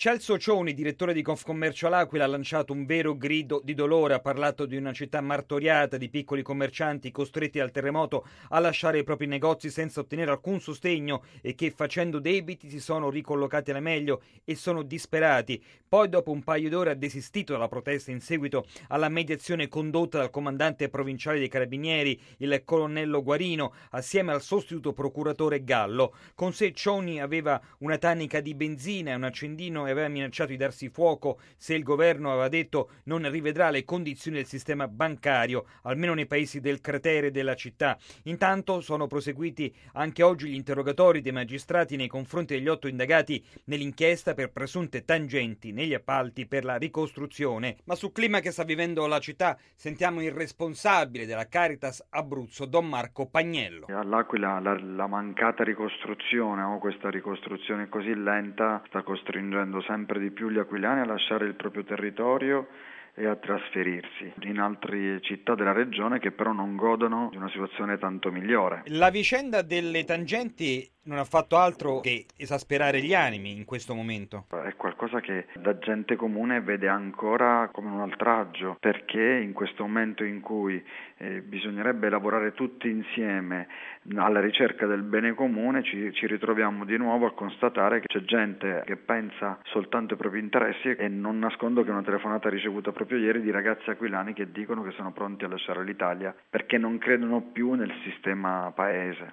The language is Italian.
Celso Cioni, direttore di Confcommercio L'Aquila, ha lanciato un vero grido di dolore, ha parlato di una città martoriata di piccoli commercianti costretti dal terremoto a lasciare i propri negozi senza ottenere alcun sostegno e che facendo debiti si sono ricollocati alla meglio e sono disperati. Poi dopo un paio d'ore ha desistito dalla protesta in seguito alla mediazione condotta dal comandante provinciale dei Carabinieri, il colonnello Guarino, assieme al sostituto procuratore Gallo. Con sé Cioni aveva una tanica di benzina e un accendino e aveva minacciato di darsi fuoco se il governo aveva detto non rivedrà le condizioni del sistema bancario, almeno nei paesi del cratere della città. Intanto sono proseguiti anche oggi gli interrogatori dei magistrati nei confronti degli 8 indagati nell'inchiesta per presunte tangenti negli appalti per la ricostruzione. Ma sul clima che sta vivendo la città sentiamo il responsabile della Caritas Abruzzo, Don Marco Pagnello. All'Aquila la mancata ricostruzione o questa ricostruzione così lenta sta costringendo sempre di più gli aquilani a lasciare il proprio territorio e a trasferirsi in altre città della regione che però non godono di una situazione tanto migliore. La vicenda delle tangenti non ha fatto altro che esasperare gli animi in questo momento. È qualcosa che da gente comune vede ancora come un oltraggio, perché in questo momento in cui bisognerebbe lavorare tutti insieme alla ricerca del bene comune, ci ritroviamo di nuovo a constatare che c'è gente che pensa soltanto ai propri interessi, e non nascondo che una telefonata ricevuta proprio ieri di ragazzi aquilani che dicono che sono pronti a lasciare l'Italia perché non credono più nel sistema paese.